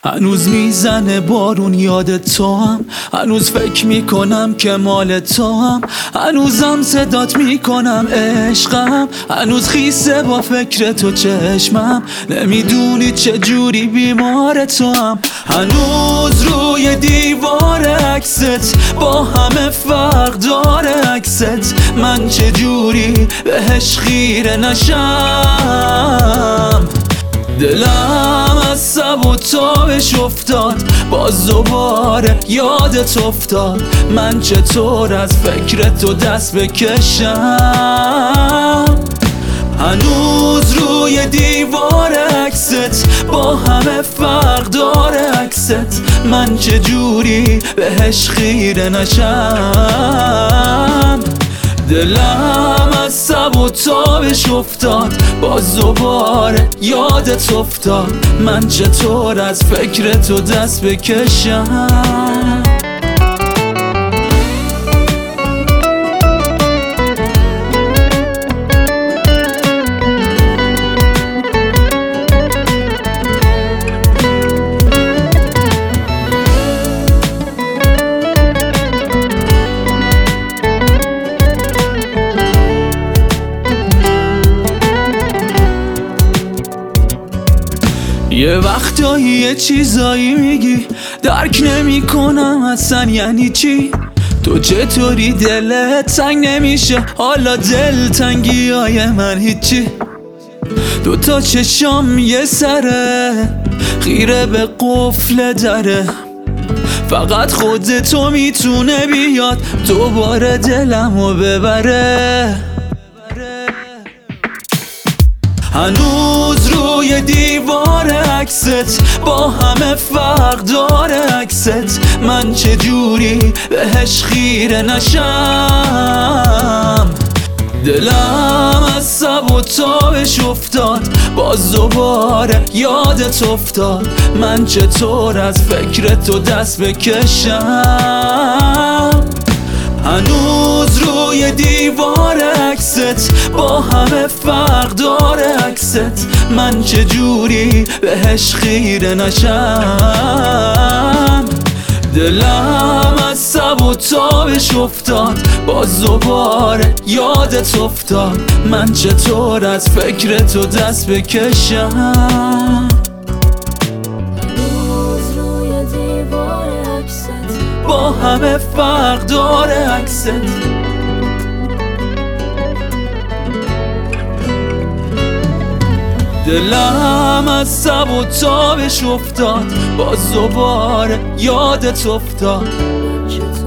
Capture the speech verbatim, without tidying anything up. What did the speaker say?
هنوز میزنه بارون یاد تو هم، هنوز فکر میکنم که مال تو هم، هنوزم صدات میکنم عشقم، هنوز خیسه با فکر تو چشمم، نمیدونی چه جوری بیمار تو هم. هنوز روی دیوار عکست با همه فرق داره عکست، من چه جوری بهش خیره نشم. دلم از سب و تابش افتاد، باز دوباره یادت افتاد، من چطور از فکر تو دست بکشم. هنوز روی دیوار عکست با همه فرق داره عکست، من چجوری بهش خیره نشم. دلم از سب و تابش افتاد، باز دوباره یادت افتاد، من چطور از فکر تو دست بکشم. یه وقتایی یه چیزایی میگی درک نمی کنم اصلا یعنی چی. تو چطوری دلت تنگ نمیشه، حالا دل تنگی های من هیچی. دو تا چشام یه سره خیره به قفل دره، فقط خودتو میتونه بیاد دوباره دلمو ببره. هنوز روی دیوار عکست با همه فرق داره عکست، من چجوری بهش خیره نشم. دلم از سب و تابش افتاد، باز دوباره یادت افتاد، من چطور از فکر تو دست بکشم. هنوز روی دیوار عکست با همه فرق داره عکست، من چجوری بهش خیره نشم. دلم از سب و تابش افتاد، باز دوباره یادت افتاد، من چطور از فکر تو دست بکشم. با همه فرق داره عکست، دلم از سب و تابش افتاد، باز دوباره یادت افتاد.